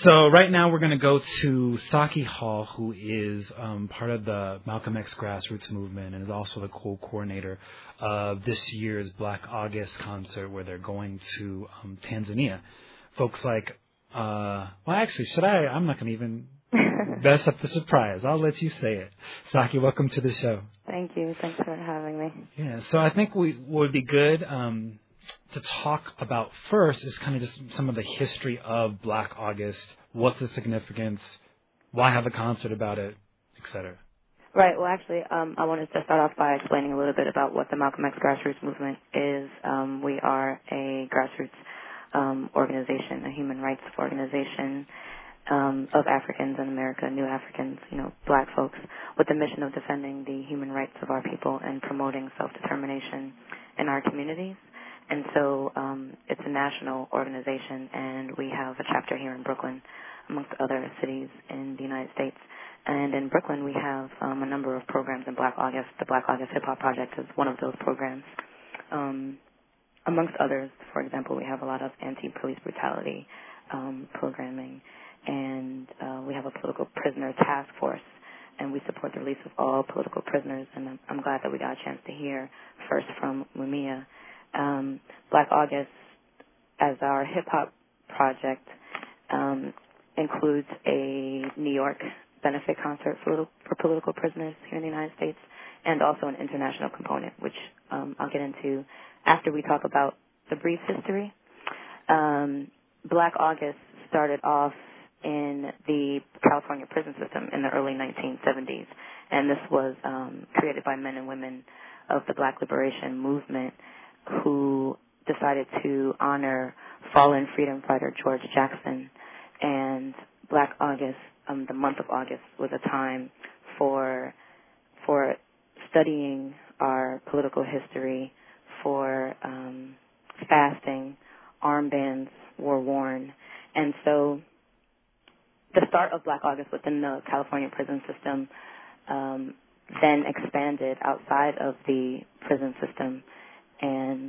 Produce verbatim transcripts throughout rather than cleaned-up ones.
So right now we're going to go to Saki Hall, who is um, part of the Malcolm X grassroots movement and is also the co-coordinator of this year's Black August concert, where they're going to um, Tanzania. Folks like, uh, well, actually, should I? I'm not going to even mess up the surprise. I'll let you say it. Saki, welcome to the show. Thank you. Thanks for having me. Yeah, so I think we would be good um, to talk about first is kind of just some of the history of Black August. What's the significance? Why have a concert about it, et cetera? Right. Well, actually, um, I wanted to start off by explaining a little bit about what the Malcolm X grassroots movement is. Um, we are a grassroots um, organization, a human rights organization um, of Africans in America, new Africans, you know, black folks, with the mission of defending the human rights of our people and promoting self-determination in our communities. And so um, it's a national organization, and we have a chapter here in Brooklyn, amongst other cities in the United States. And in Brooklyn, we have um, a number of programs in Black August. The Black August Hip Hop Project is one of those programs. Um, amongst others, for example, we have a lot of anti-police brutality um, programming, and uh, we have a political prisoner task force, and we support the release of all political prisoners. And I'm, I'm glad that we got a chance to hear first from Mumia. Um, Black August, as our hip-hop project, um, includes a New York benefit concert for, for political prisoners here in the United States, and also an international component, which um, I'll get into after we talk about the brief history. Um, Black August started off in the California prison system in the early nineteen seventies, and this was um, created by men and women of the Black Liberation Movement, who decided to honor fallen freedom fighter George Jackson. And Black August, um, the month of August, was a time for for studying our political history, for um, fasting. Armbands were worn. And so the start of Black August within the California prison system um, then expanded outside of the prison system. And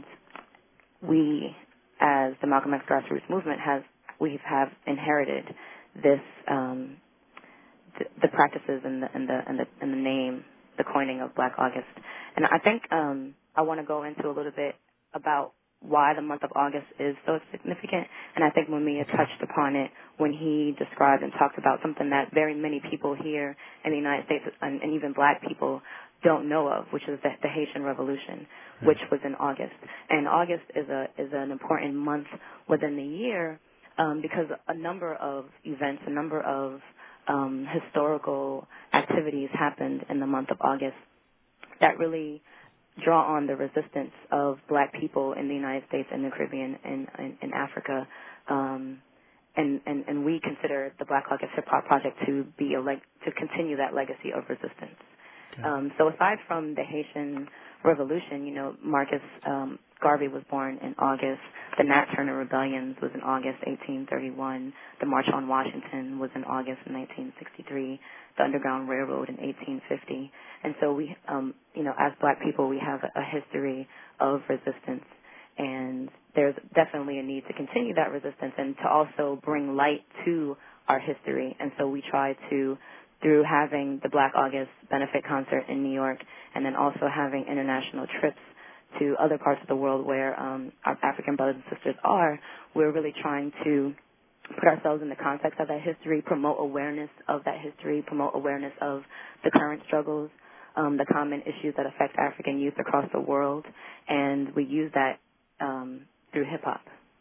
we, as the Malcolm X grassroots movement, has we have inherited this um, th- the practices and the and the and the and the name, the coining of Black August. And I think um, I want to go into a little bit about why the month of August is so significant. And I think Mumia touched upon it when he described and talked about something that very many people here in the United States and, and even black people don't know of, which is the, the Haitian Revolution, which was in August. And August is a is an important month within the year um, because a number of events, a number of um, historical activities happened in the month of August that really draw on the resistance of black people in the United States and the Caribbean and in Africa. Um, and, and, and we consider the Black August Hip Hop Project to be a leg- to continue that legacy of resistance. Okay. Um, so aside from the Haitian Revolution, you know, Marcus um, Garvey was born in August. The Nat Turner Rebellions was in August eighteen thirty-one. The March on Washington was in August nineteen sixty-three. The Underground Railroad in eighteen fifty. And so we, um, you know, as black people, we have a history of resistance. And there's definitely a need to continue that resistance and to also bring light to our history. And so we try to, through having the Black August benefit concert in New York and then also having international trips to other parts of the world where um, our African brothers and sisters are, we're really trying to put ourselves in the context of that history, promote awareness of that history, promote awareness of the current struggles, um, the common issues that affect African youth across the world, and we use that um, through hip-hop.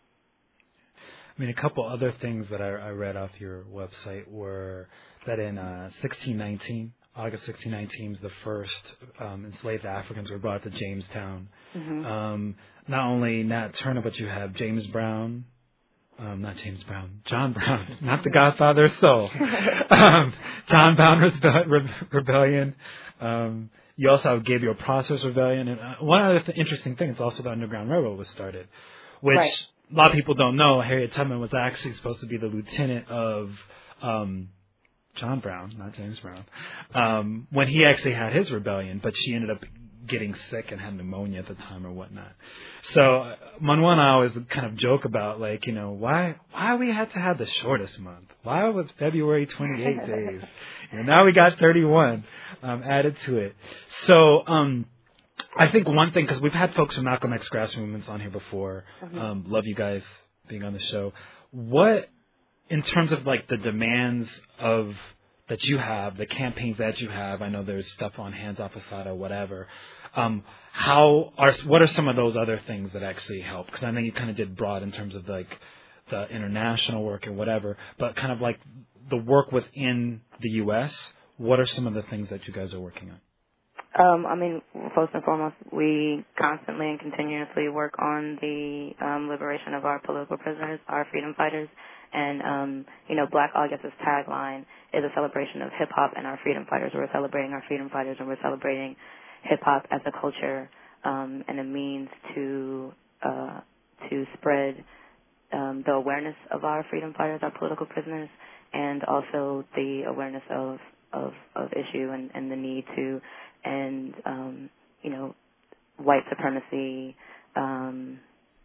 I mean, a couple other things that I, I read off your website were that in uh, sixteen nineteen, August sixteen nineteen is the first um, enslaved Africans were brought to Jamestown. Mm-hmm. Um, not only Nat Turner, but you have James Brown, um, not James Brown, John Brown, not the Godfather of Soul, um, John Brown Rebe- Re- Rebellion. Um, you also have Gabriel Prosper's Rebellion. And uh, one other th- interesting thing is also the Underground Railroad was started, which right. a lot of people don't know. Harriet Tubman was actually supposed to be the lieutenant of um, John Brown, not James Brown, um, when he actually had his rebellion, but she ended up getting sick and had pneumonia at the time or whatnot. So Manuel and I always kind of joke about, like, you know, why why we had to have the shortest month? Why was February twenty-eight days? You know, now we got thirty-one um, added to it. So um, I think one thing, because we've had folks from Malcolm X Grassroots Movements on here before. Mm-hmm. Um, love you guys being on the show. What, in terms of like the demands of that you have, the campaigns that you have, I know there's stuff on Hands Off Assata, whatever. Um, how are what are some of those other things that actually help? Because I know you kind of did broad in terms of like the international work and whatever, but kind of like the work within the U S. What are some of the things that you guys are working on? Um, I mean, first and foremost, we constantly and continuously work on the um, liberation of our political prisoners, our freedom fighters. And, um, you know, Black August's tagline is a celebration of hip-hop and our freedom fighters. We're celebrating our freedom fighters, and we're celebrating hip-hop as a culture um, and a means to uh, to spread um, the awareness of our freedom fighters, our political prisoners, and also the awareness of, of, of issue and, and the need to end, um, you know, white supremacy, um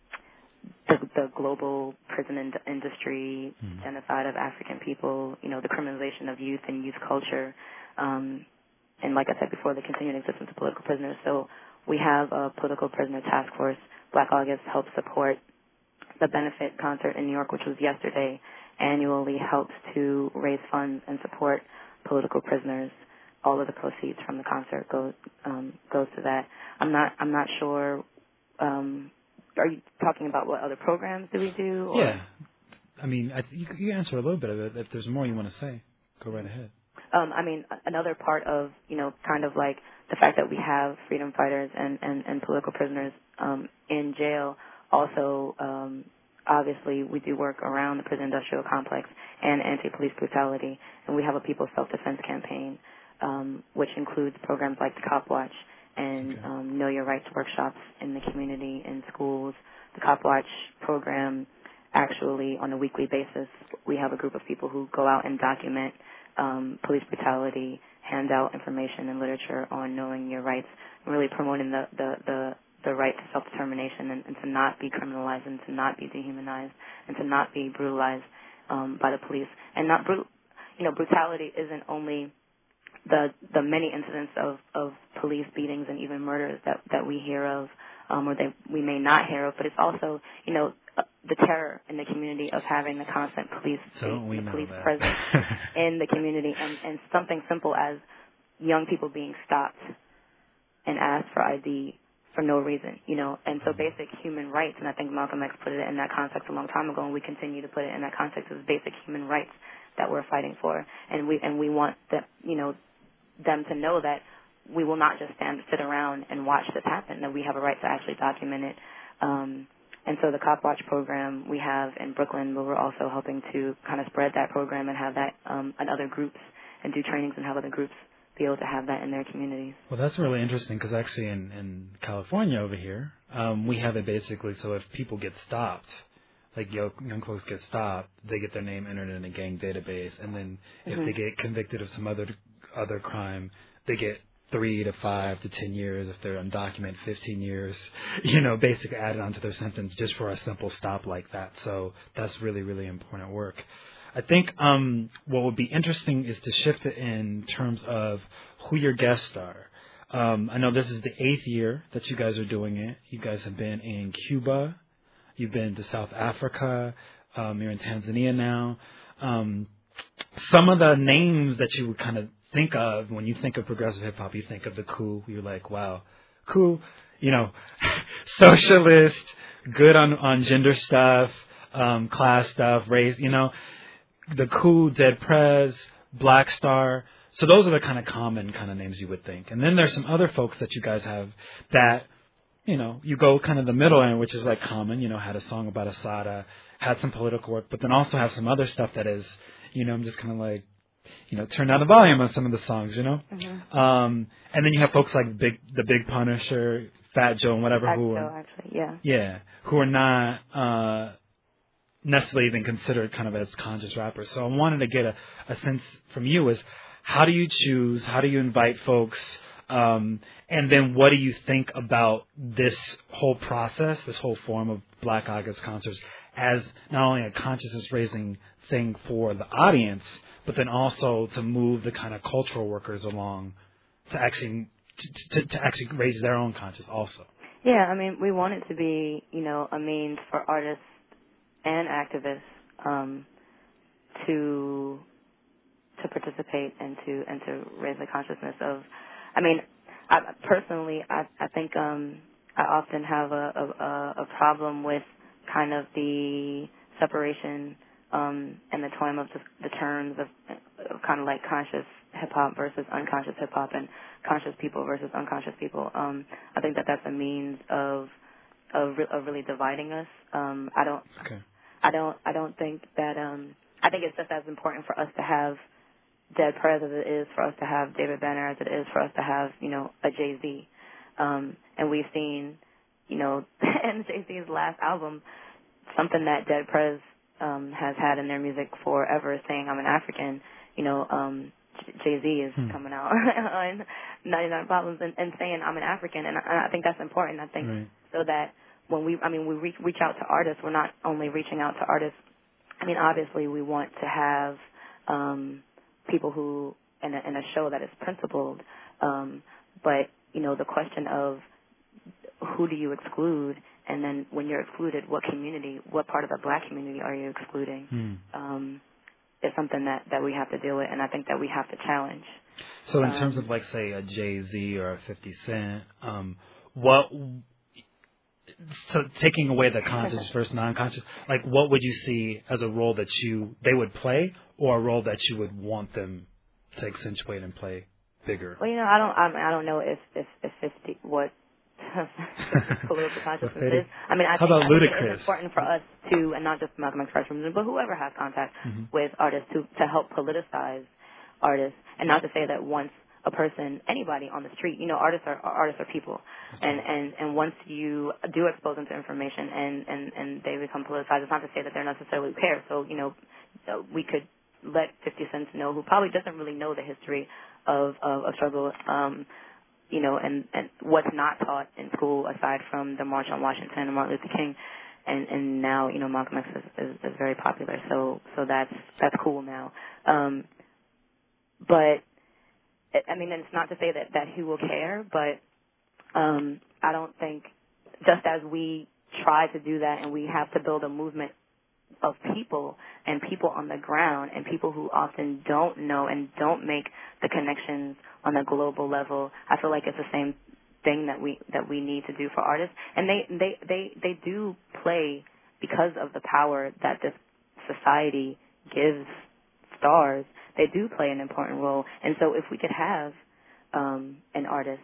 The, the global prison ind- industry, mm-hmm. genocide of African people, you know, the criminalization of youth and youth culture, um, and like I said before, the continuing existence of political prisoners. So we have a political prisoner task force. Black August helps support the benefit concert in New York, which was yesterday, annually helps to raise funds and support political prisoners. All of the proceeds from the concert goes um, goes to that. I'm not I'm not sure. Um, Are you talking about what other programs do we do? Or? Yeah. I mean, I, you, you answer a little bit of it. If there's more you want to say, go right ahead. Um, I mean, another part of, you know, kind of like the fact that we have freedom fighters and, and, and political prisoners um, in jail. Also, um, obviously, we do work around the prison industrial complex and anti-police brutality. And we have a people's self-defense campaign, um, which includes programs like the Cop Watch and okay. um, Know Your Rights workshops in the community, in schools. The Cop Watch program, actually, on a weekly basis, we have a group of people who go out and document um, police brutality, hand out information and literature on knowing your rights, and really promoting the, the, the, the right to self-determination and, and to not be criminalized and to not be dehumanized and to not be brutalized um, by the police. And not brut- you know, brutality isn't only the the many incidents of, of police beatings and even murders that, that we hear of, um, or that we may not hear of, but it's also, you know, uh, the terror in the community of having the constant police, so the, the police presence in the community, and, and something simple as young people being stopped and asked for I D for no reason, you know, and so basic human rights, and I think Malcolm X put it in that context a long time ago, and we continue to put it in that context, is basic human rights that we're fighting for, and we and we want that, you know, them to know that we will not just stand sit around and watch this happen, that we have a right to actually document it. Um, and so the Cop Watch program we have in Brooklyn, but we're also helping to kind of spread that program and have that um, in other groups and do trainings and have other groups be able to have that in their communities. Well, that's really interesting because actually in, in California over here, um, we have it basically so if people get stopped, like young, young folks get stopped, they get their name entered in a gang database, and then if mm-hmm. they get convicted of some other other crime, they get three to five to ten years. If they're undocumented, fifteen years, you know, basically added onto their sentence just for a simple stop like that. So that's really, really important work. I think um, what would be interesting is to shift it in terms of who your guests are. Um, I know this is the eighth year that you guys are doing it. You guys have been in Cuba. You've been to South Africa. Um, you're in Tanzania now. Um, some of the names that you would kind of think of when you think of progressive hip hop, you think of the Coup. You're like, wow, Coup, you know, socialist, good on, on gender stuff, um, class stuff, race, you know, the Coup, Dead Prez, Black Star. So those are the kind of common kind of names you would think. And then there's some other folks that you guys have that, you know, you go kind of the middle end, which is like Common, you know, had a song about Assata, had some political work, but then also have some other stuff that is, you know, I'm just kind of like, you know, turn down the volume on some of the songs, you know. Mm-hmm. Um, and then you have folks like Big, the Big Punisher, Fat Joe, and whatever Fat who Joe, are, actually, yeah, yeah, who are not uh, necessarily even considered kind of as conscious rappers. So I wanted to get a, a sense from you is how do you choose, how do you invite folks, Um, and then what do you think about this whole process, this whole form of Black August concerts as not only a consciousness-raising thing for the audience, but then also to move the kind of cultural workers along to actually to, to actually raise their own conscience also? Yeah, I mean, we want it to be, you know, a means for artists and activists um, to to participate and to and to raise the consciousness of. I mean, I, personally, I, I think um, I often have a, a, a problem with kind of the separation um, and the toying of the, the terms of, of kind of like conscious hip hop versus unconscious hip hop and conscious people versus unconscious people. Um, I think that that's a means of of, re- of really dividing us. Um, I don't. Okay. I don't. I don't think that. Um, I think it's just as important for us to have Dead Prez as it is for us to have David Banner, as it is for us to have, you know, a Jay-Z. Um, and we've seen, you know, in Jay-Z's last album, something that Dead Prez um, has had in their music forever is saying, I'm an African. You know, um, Jay-Z is hmm. coming out on ninety-nine Problems and, and saying, I'm an African. And I, I think that's important. I think Right. so that when we, I mean, we reach, reach out to artists, we're not only reaching out to artists. I mean, obviously we want to have um, people who, in a, in a show that is principled, um, but, you know, the question of who do you exclude, and then when you're excluded, what community, what part of the black community are you excluding, Hmm. um, is something that, that we have to deal with, and I think that we have to challenge. So in um, terms of, like, say, a Jay-Z or a fifty Cent, um, what... So taking away the conscious versus non-conscious, like what would you see as a role that you they would play, or a role that you would want them to accentuate and play bigger? Well, you know, I don't, I, I don't know if if, if fifty what political consciousness is. I mean, I How think, about I think Ludacris? it is important for us to, and not just Malcolm X Carson, but whoever has contact Mm-hmm. with artists to to help politicize artists, and not to say that once a person, anybody on the street, you know, artists are artists are people, and and and once you do expose them to information and and and they become politicized, it's not to say that they're necessarily care. So you know, we could let fifty Cent know, who probably doesn't really know the history of of, of struggle, um, you know, and and what's not taught in school aside from the March on Washington and Martin Luther King, and and now you know Malcolm X is, is, is very popular, so so that's that's cool now, um, but. I mean, and it's not to say that, that he will care, but um, I don't think, just as we try to do that and we have to build a movement of people and people on the ground and people who often don't know and don't make the connections on a global level, I feel like it's the same thing that we that we need to do for artists. And they, they, they, they do play, because of the power that this society gives stars, they do play an important role. And so if we could have um, an artist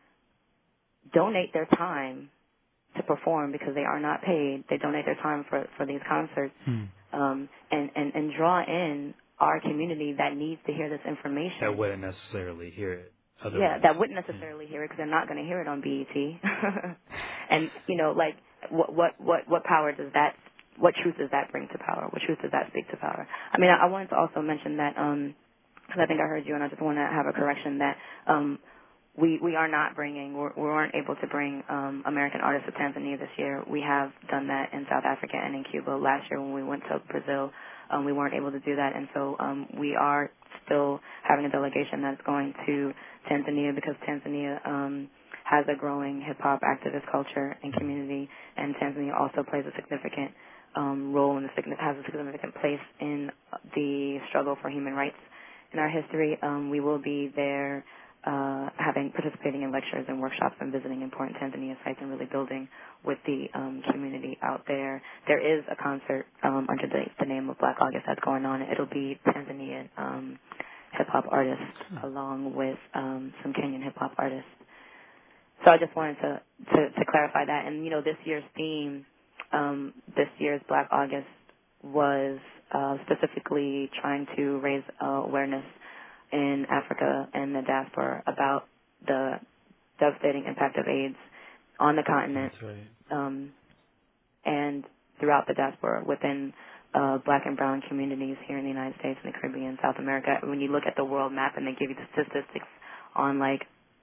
donate their time to perform because they are not paid, they donate their time for, for these concerts, Hmm. um, and, and, and draw in our community that needs to hear this information. That wouldn't necessarily hear it otherwise. Yeah, that wouldn't necessarily hear it because they're not going to hear it on B E T. And, you know, like, what, what, what, what power does that What truth does that bring to power? What truth does that speak to power? I mean, I, I wanted to also mention that, um, because I think I heard you, and I just want to have a correction that um, we we are not bringing, we're, we weren't able to bring um, American artists to Tanzania this year. We have done that in South Africa and in Cuba. Last year when we went to Brazil, um, we weren't able to do that, and so um, we are still having a delegation that's going to Tanzania because Tanzania um, has a growing hip-hop activist culture and community, and Tanzania also plays a significant Um, role and has a significant place in the struggle for human rights in our history. Um, we will be there uh, having participating in lectures and workshops and visiting important Tanzania sites and really building with the um, community out there. There is a concert um, under the, the name of Black August that's going on. It'll be Tanzanian um, hip-hop artists along with um, some Kenyan hip-hop artists. So I just wanted to, to, to clarify that. And, you know, this year's theme Um, this year's Black August was uh, specifically trying to raise uh, awareness in Africa and the diaspora about the devastating impact of AIDS on the continent. That's right. um, and throughout the diaspora within uh, black and brown communities here in the United States and the Caribbean, South America. When you look at the world map and they give you the statistics on, like,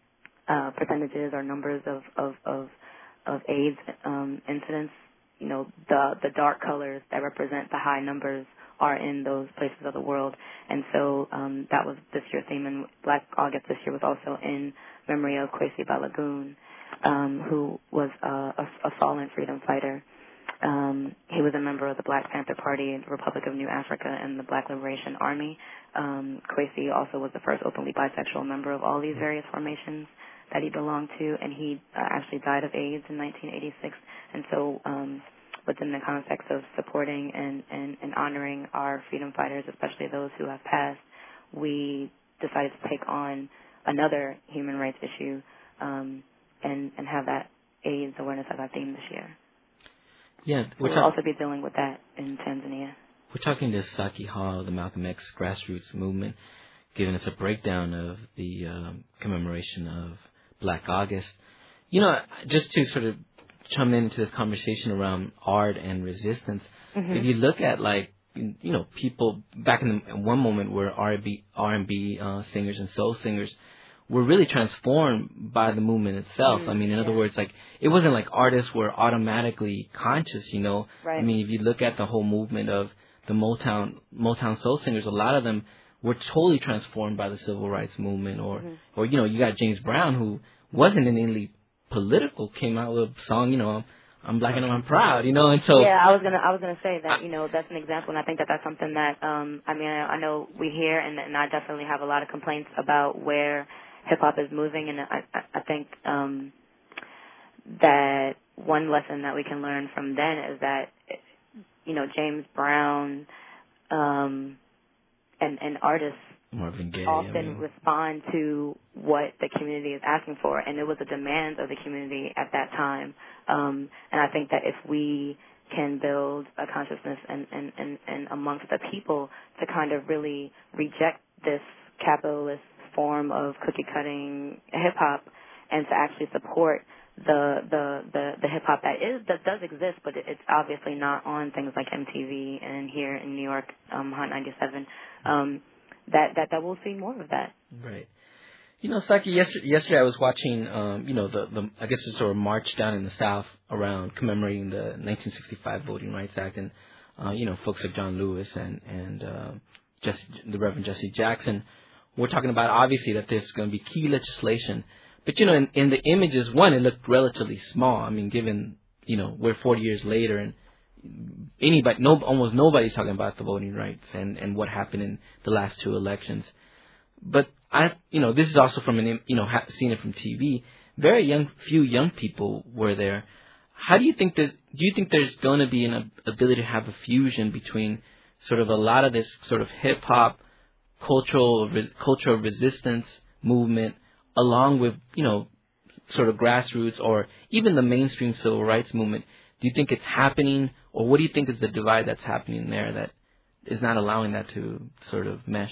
uh, percentages or numbers of of of, of AIDS um, incidents, you know, the the dark colors that represent the high numbers are in those places of the world. And so um, that was this year's theme. And Black August this year was also in memory of Kwesi Balagoon, um, who was uh, a, a fallen freedom fighter. Um, he was a member of the Black Panther Party, the Republic of New Africa, and the Black Liberation Army. Um, Kwesi also was the first openly bisexual member of all these various formations that he belonged to, and he uh, actually died of AIDS in nineteen eighty-six. And so um, within the context of supporting and, and, and honoring our freedom fighters, especially those who have passed, we decided to take on another human rights issue um, and, and have that AIDS awareness as our theme this year. Yeah, So we're we'll talk- also be dealing with that in Tanzania. We're talking to Saki Hall, the Malcolm X grassroots movement, giving us a breakdown of the um, commemoration of Black August. You know, just to sort of chime into this conversation around art and resistance, Mm-hmm. if you look at, like, you know, people back in, the, in one moment where R and B, R and B uh, singers and soul singers were really transformed by the movement itself. Mm, I mean, in yeah. other words, like, it wasn't like artists were automatically conscious, you know. Right. I mean, if you look at the whole movement of the Motown Motown soul singers, a lot of them were totally transformed by the civil rights movement, or, Mm-hmm. or you know, you got James Brown, who wasn't innately political, came out with a song, you know, I'm black and I'm proud, you know, and so Yeah, I was gonna, I was gonna say that, you know, that's an example, and I think that that's something that, um, I mean, I, I know we hear, and, and I definitely have a lot of complaints about where hip hop is moving, and I, I, I think um, that one lesson that we can learn from then is that, you know, James Brown um, and and artists Marvin Gaye, often I mean. respond to what the community is asking for, and it was a demand of the community at that time. Um, and I think that if we can build a consciousness and, and, and, and amongst the people to kind of really reject this capitalist form of cookie cutting hip hop and to actually support the the the, the hip hop that is that does exist, but it's obviously not on things like M T V and here in New York, um, Hot ninety-seven. Um, that, that that we'll see more of that. Right. You know, Saki, yesterday, yesterday I was watching, um, you know, the, the I guess the sort of march down in the South around commemorating the nineteen sixty-five Voting Rights Act, and uh, you know, folks like John Lewis and and uh, Jesse, the Reverend Jesse Jackson. We're talking about obviously that there's going to be key legislation, but you know, in, in the images, one, it looked relatively small. I mean, given you know we're forty years later, and anybody, no, almost nobody's talking about the voting rights and and what happened in the last two elections. But I, you know, this is also from an, you know, ha- seeing it from T V. Very young, few young people were there. How do you think there's? Do you think there's going to be an ability to have a fusion between sort of a lot of this sort of hip hop, cultural, res, cultural resistance movement, along with you know, sort of grassroots or even the mainstream civil rights movement? Do you think it's happening, or what do you think is the divide that's happening there that is not allowing that to sort of mesh?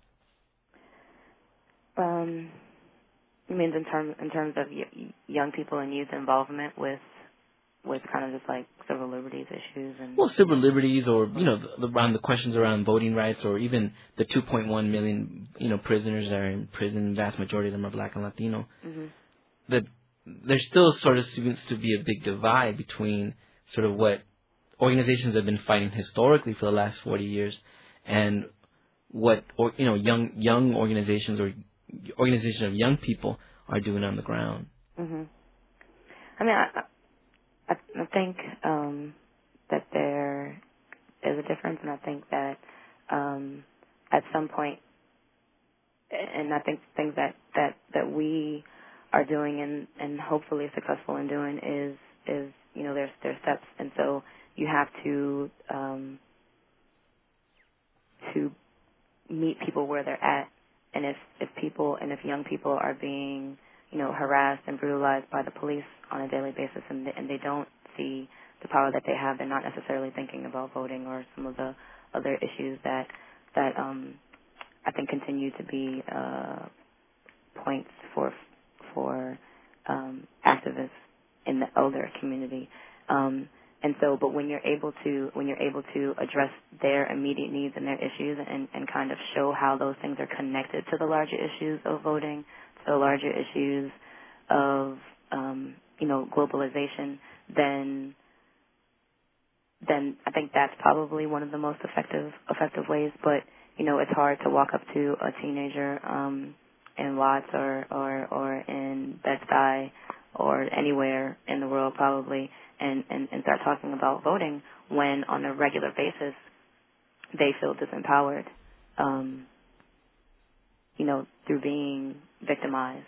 Um, you mean in terms in terms of y- young people and youth involvement with with kind of just like civil liberties issues and well, civil liberties, or you know, the, the, around the questions around voting rights, or even the two point one million you know prisoners that are in prison. Vast majority of them are Black and Latino. Mm-hmm. That there still sort of seems to be a big divide between sort of what organizations have been fighting historically for the last forty years, and what or, you know young young organizations or organizations of young people are doing on the ground. Mm-hmm. I mean, I, I, I think um, that there is a difference, and I think that um, at some point, and I think things that, that, that we are doing and, and hopefully successful in doing is is you know there's there's steps, and so you have to um, to meet people where they're at. And if, if people and if young people are being, you know, harassed and brutalized by the police on a daily basis, and they, and they don't see the power that they have, they're not necessarily thinking about voting or some of the other issues that that um, I think continue to be uh, points for for um, activists in the elder community. Um, And so, but when you're able to, when you're able to address their immediate needs and their issues, and, and kind of show how those things are connected to the larger issues of voting, to the larger issues of, um, you know, globalization, then then I think that's probably one of the most effective effective ways. But, you know, it's hard to walk up to a teenager um, in Watts or, or, or in Bed-Stuy or anywhere in the world probably and, and, and start talking about voting when on a regular basis they feel disempowered, um, you know, through being victimized.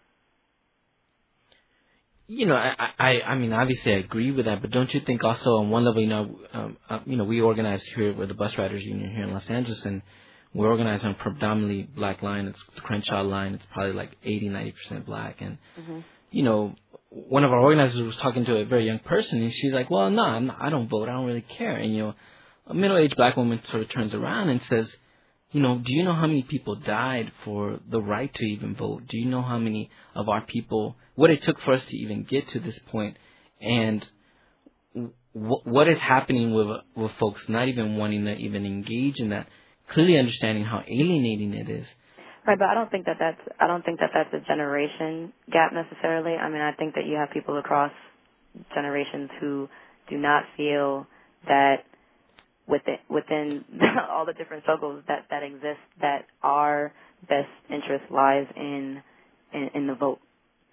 You know, I, I, I mean, obviously I agree with that, but don't you think also on one level, you know, um, uh, you know, we organize here with the Bus Riders Union here in Los Angeles, and we're organized on a predominantly black line. It's the Crenshaw line. It's probably like eighty, ninety percent black. And, Mm-hmm. you know, one of our organizers was talking to a very young person, and she's like, well, no, I'm not, I don't vote. I don't really care. And, you know, a middle-aged black woman sort of turns around and says, you know, do you know how many people died for the right to even vote? Do you know how many of our people, what it took for us to even get to this point, and w- what is happening with with folks not even wanting to even engage in that, clearly understanding how alienating it is. Right, but I don't think that that's I don't think that that's a generation gap necessarily. I mean, I think that you have people across generations who do not feel that within within all the different struggles that, that exist, that our best interest lies in in, in the vote.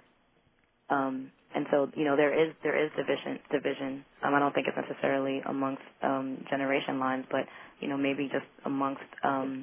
Um, and so, you know, there is there is division division. Um, I don't think it's necessarily amongst um, generation lines, but you know, maybe just amongst um,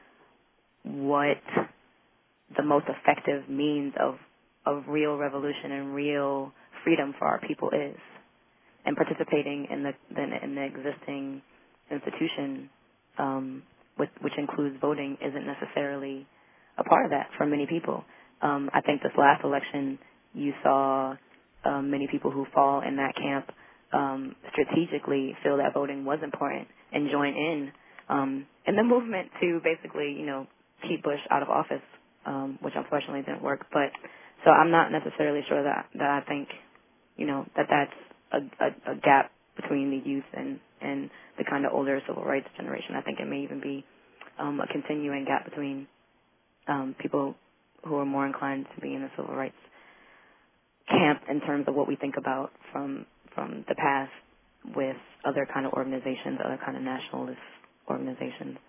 what the most effective means of of real revolution and real freedom for our people is, and participating in the, the in the existing institution, um, with, which includes voting, isn't necessarily a part of that for many people. Um, I think this last election, you saw um, many people who fall in that camp um, strategically feel that voting was important and join in um, in the movement to basically, you know, keep Bush out of office, um, which unfortunately didn't work. But so I'm not necessarily sure that that I think, you know, that that's a, a, a gap between the youth and, and the kind of older civil rights generation. I think it may even be um, a continuing gap between um, people who are more inclined to be in the civil rights camp in terms of what we think about from from the past with other kind of organizations, other kind of nationalist organizations.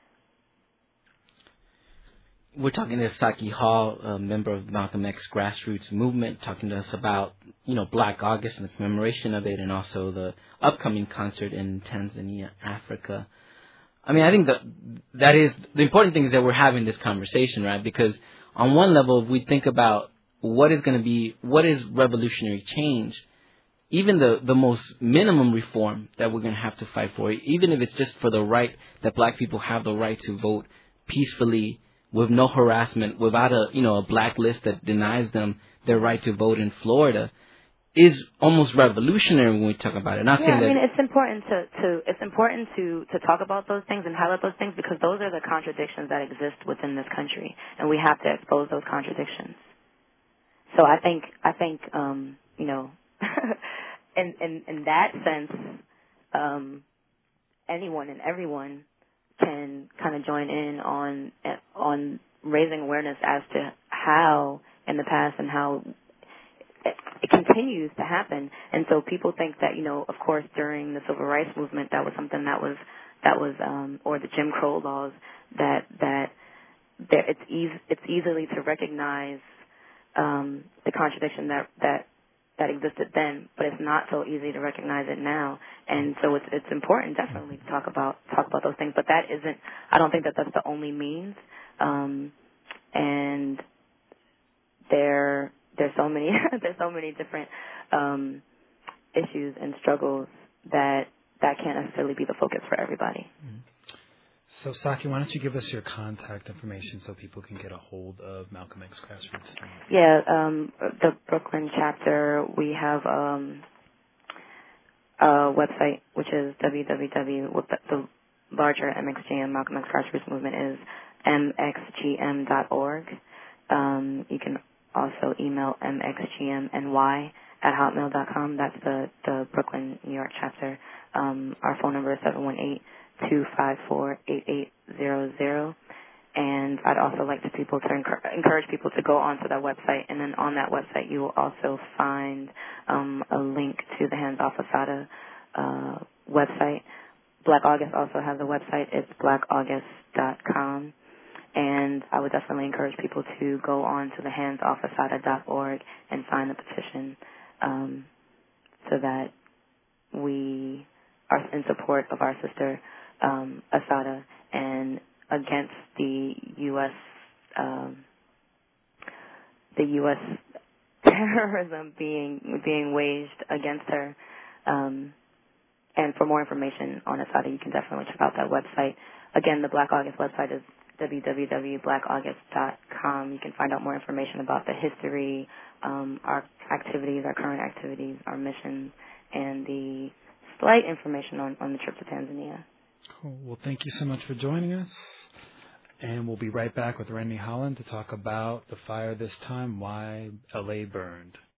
We're talking to Saki Hall, a member of Malcolm X grassroots movement, talking to us about, you know, Black August and the commemoration of it, and also the upcoming concert in Tanzania, Africa. I mean, I think that that is the important thing is that we're having this conversation, right? Because on one level, if we think about what is going to be, what is revolutionary change, even the, the most minimum reform that we're going to have to fight for, even if it's just for the right, that black people have the right to vote peacefully, with no harassment, without a, you know, a blacklist that denies them their right to vote in Florida, is almost revolutionary when we talk about it. Not yeah, saying I that mean, it's important to, to it's important to, to talk about those things and highlight those things because those are the contradictions that exist within this country, and we have to expose those contradictions. So I think I think um, you know, in in in that sense, um, anyone and everyone can kind of join in on on raising awareness as to how in the past and how it, it continues to happen. And so people think that, you know, of course, during the civil rights movement, that was something that was that was um, or the Jim Crow laws that that there, it's easy it's easily to recognize um, the contradiction that that. that existed then, but it's not so easy to recognize it now. And so it's it's important definitely to talk about talk about those things. But that isn't I don't think that that's the only means. Um, and there there's so many there's so many different um, issues and struggles that that can't necessarily be the focus for everybody. Mm-hmm. So, Saki, why don't you give us your contact information so people can get a hold of Malcolm X Grassroots? Yeah, um, the Brooklyn chapter, we have um, a website, which is w w w dot the larger M X G M, Malcolm X Grassroots Movement, is m x g m dot org. Um, you can also email m x g m n y at hotmail dot com. That's the, the Brooklyn, New York chapter. Um, our phone number is seven one eight, two five four, eight eight zero zero. And I'd also like to people to encourage, encourage people to go onto that website, and then on that website you will also find um, a link to the Hands Off Assata uh, website. Black August also has a website. It's black august dot com. And I would definitely encourage people to go on to the hands off assata dot org and sign the petition um, so that we are in support of our sister um, Assata and against the U S Um, the U S terrorism being being waged against her. Um, and for more information on Assata, you can definitely check out that website. Again, the Black August website is w w w dot black august dot com. You can find out more information about the history, um, our activities, our current activities, our missions, and the slight information on, on the trip to Tanzania. Cool. Well, thank you so much for joining us. And we'll be right back with Rennie Holland to talk about the fire this time, why L A burned.